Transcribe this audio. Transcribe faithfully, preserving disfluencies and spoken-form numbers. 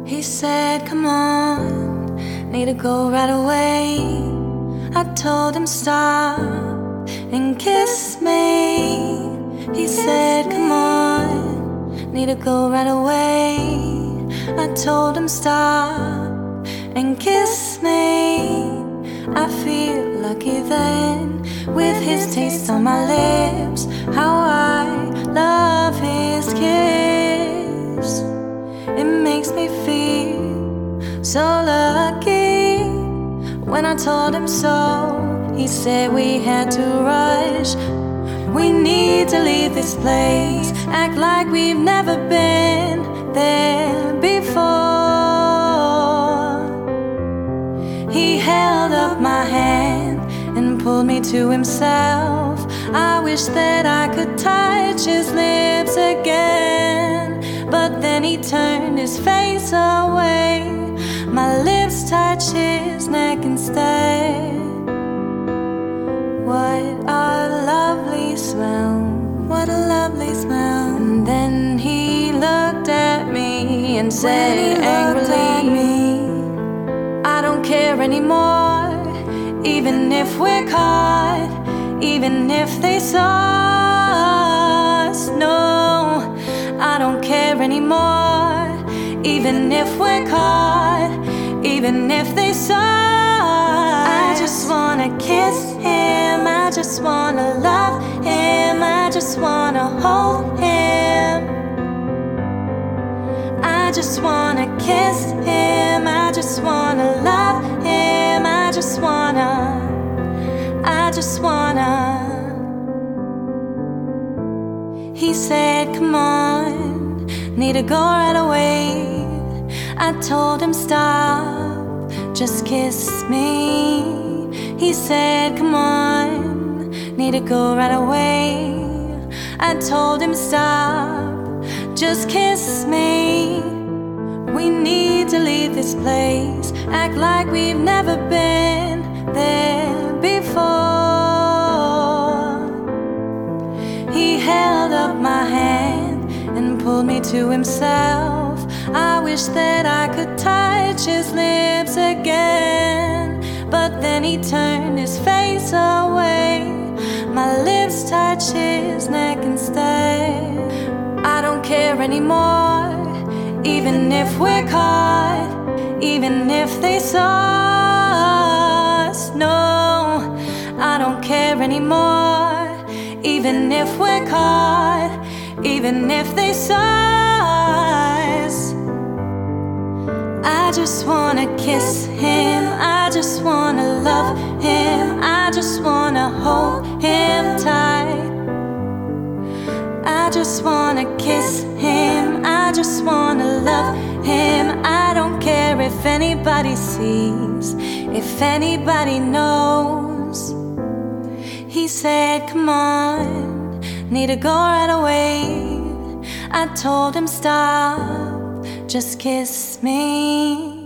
He said, come on, need to go right away. I told him stop and kiss me. He said, come on, need to go right away. I told him stop and kiss me. I feel lucky then, with his taste on my lips. How I love his kiss. It makes me feel so lucky. When I told him so, he said we had to rush. We need to leave this place, act like we've never been there before. He held up my hand and pulled me to himself. I wish that I could touch his lips again, but then he turned his face away. My lips touched his neck instead. What a lovely smell, what a lovely smell. And then he looked at me and said angrily, I don't care anymore, even if we're caught, even if they saw us. No, I don't care anymore, even if we're caught, even if they saw us. I just wanna kiss him, I just wanna love him, I just wanna hold him. I just wanna kiss him, I just wanna love him, I just wanna, I just wanna. He said, come on, need to go right away. I told him stop, just kiss me. He said, come on, need to go right away. I told him stop, just kiss me. We need to leave this place, act like we've never been there before. He held up my hand and pulled me to himself. I wish that I could touch his lips again, but then he turned his face away. My lips touched his neck instead. I don't care anymore, even if we're caught, even if they saw us. No, I don't care anymore, even if we're caught, even if they saw us. I just wanna kiss him, I just wanna love him, I just wanna hold him tight. I just wanna kiss him, I just wanna love him. I don't care if anybody sees, if anybody knows. He said, come on, need to go right away. I told him stop, just kiss me.